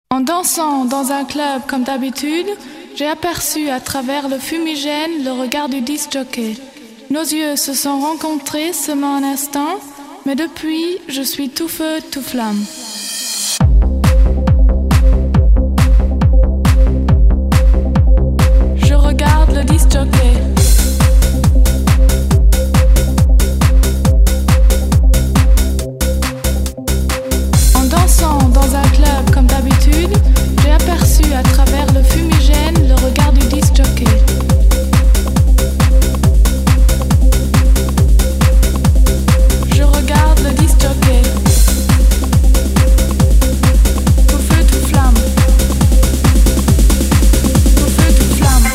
En dansant dans un club comme d'habitude, j'ai aperçu à travers le fumigène le regard du disc-jockey. Nos yeux se sont rencontrés seulement un instant, mais depuis, je suis tout feu, tout flamme. Je regarde le disc-jockey. En dansant dans un club comme d'habitude, j'ai aperçu à travers le fumigène le regard du disc-jockey. Je regarde le disc-jockey. Tout feu, tout flamme. Tout feu, tout flamme.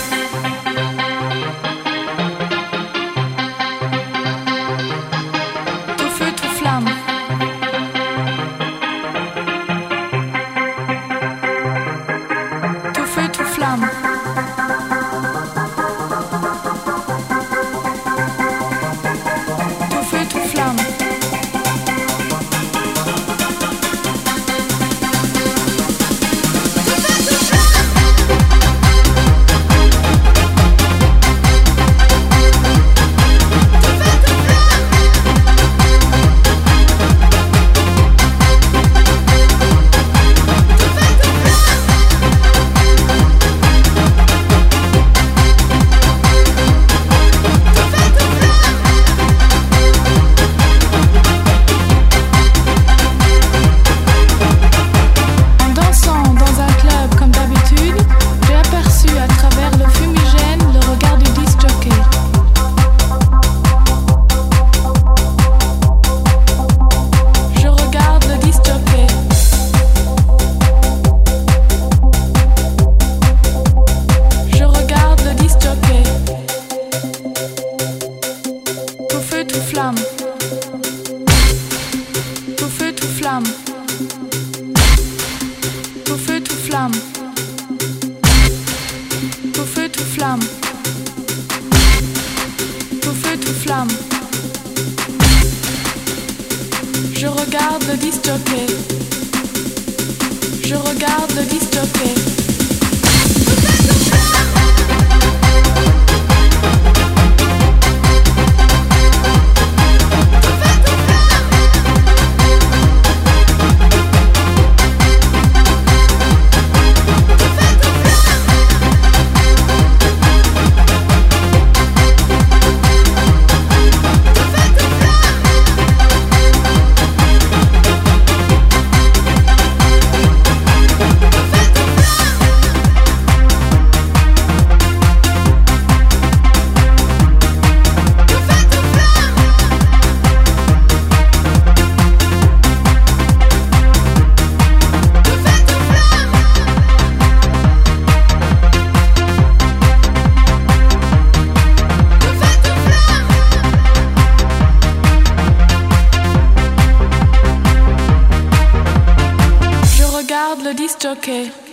Tout feu, tout flamme. Tout feu, tout flamme. Tout feu, tout flamme. Tout feu, tout flamme. Tout feu, tout flamme. Tout feu, tout flamme. Tout feu, tout flamme. Je regarde le disc-jockey. Je regarde le disc-jockey. Le disc-jockey.